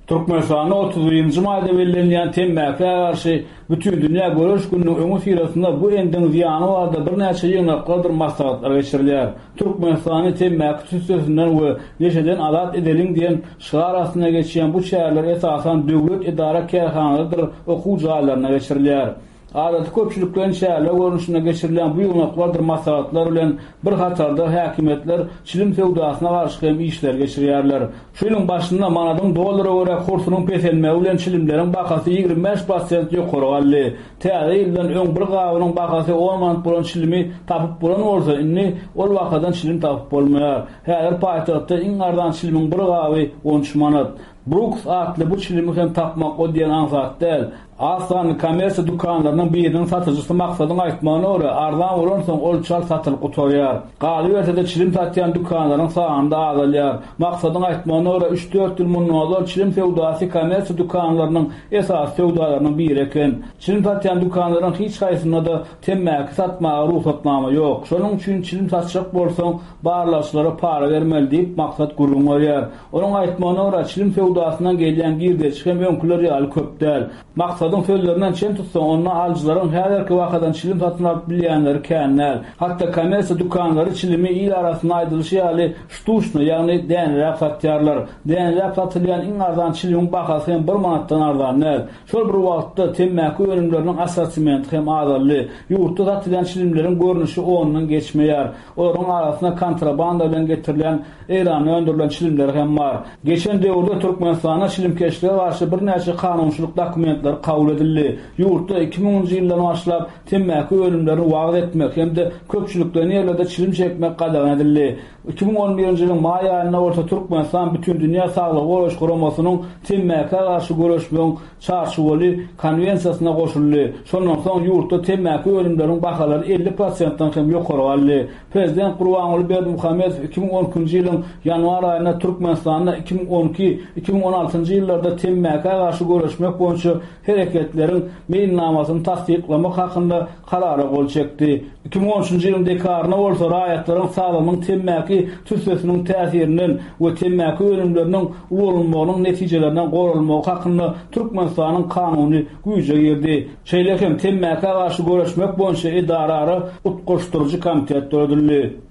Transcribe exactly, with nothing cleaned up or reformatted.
Türkmenistan'da otuzuncu mayda belirlenen temmäke karşı bütün dünya görüş gününiň öňü sirasynda bu endiň ziýany barda bir näçe ýygnaklardyr maslahatlar geçirilýär. Türkmenistany temmäke tüsüsinden we neşeden azat edeliň diýen şiar astyna geçýän bu şäherler esasan döwlet idara kerhanalarydyr, okuw jaýlaryna geçirilýär. Adaty köpçülikden şäherler görnüşine geçirilen bu ýygnaklardyr maslahatlar bilen bir hatarda häkimetler çilim sewdasyna garşy hem işler geçirýärler. Şunyň başynda manadyň dollara görä kursunyň peselmegi bilen çilimleriň bakasy ýygrimi beş prosent ýokary galdy. Täze ýyldan öň bir gabynyň bakasy on manat bolan çilimi tapyp bolan bolsa, inni ol wakadan çilim tapyp bolmaýar. Häzir paýtagtda iň ardan çilimiň bir gaby on üç manat. Brooks atly bu çilimi hem tapmak o diýen ansat däl. Aslan kommersiýa dukanlarynyň biriniň satyjysy maksadyny aýtmagyna görä ardan bolan soň ol çal satylyp oturýar. Galy ýerde çilim satýan dukanlaryň sanyny azalýar. Maksadyny aýtmagyna görä üç dört ýyl mundan çilim sewdasy kommersiýa dukanlarynyň esas sewdalarynyň biri eken. Çilim satýan dukanlaryň hiç gaýsynda da temmäki satmagy ruhsatnama ýok. Şonuň üçin çilim satjak bolsaň barlaşlara para bermeli diýip maksat gurulýar. Onuň aýtmagyna görä çilim sewdasynyň gelýän girdeçi hem öňküler ýaly köp däl. Maksadyň sözlerinden çen tutsa onda alıcıların häzirki wakadan çilim satyn alyp bilýänleri känäl. Hatda kommersiýa dukanlary çilimi il arasyna aýdylyşy ýaly ştuçny, ýagny dänlep satýarlar. Dänlep satylýan iň arzan çilimiň bakasy hem bir manatdan arzan näl. Şol bir wagtda temmäki önümleriniň assortimenti hem azally. Ýurtda satylýan çilimleriň görnüşi ondan geçmeýär. Olaryň arasyna kontrabanda bilen getirilen Eýranda öndürilen çilimler hem bar. Geçen döwürde Türkmenistana çilimkeşlige garşy bir näçe kanunçylyk dokumentler kabul edildi. Ýurtda iki ming onunçy ýyldan başlap temmäki ölümlerini wagt etmek hem de köpçülikden ýerlerde çilim çekmek gadagan edildi. iki ming on birinji ýylyň maý aýynda orta Türkmenistan bütün dünýä saglyk golaş guramasynyň temmäke garşy görüşmegiň çarşuwaly konwensiýasyna goşuldy. Şondan soň ýurtda temmäki ölümleriň bahalary elli prosentdan hem ýokary galdy. Prezident Gurbanuly Berdimuhammedow iki ming on üçinji ýylyň ýanwar aýynda Türkmenistanda iki ming on iki iki ming on altynjy ýyllarda temmäke garşy görüşmek boýunça hereketleriň meýilnamasyny tasdiklamak hakynda karara gol çekdi. iki ming on üçinji ýylyň dekabrynda bolsa raýatlaryň saglygynyň temmäki tüsesiniň täsirinden we temmäki ölümleriniň ulanymagynyň netijelerinden gorulmagy hakynda Türkmenistanyň kanuny güýje girdi. Şeýle hem temmäki garşy görüşmek boýunça idarary utgaşdyryjy komitet töredildi.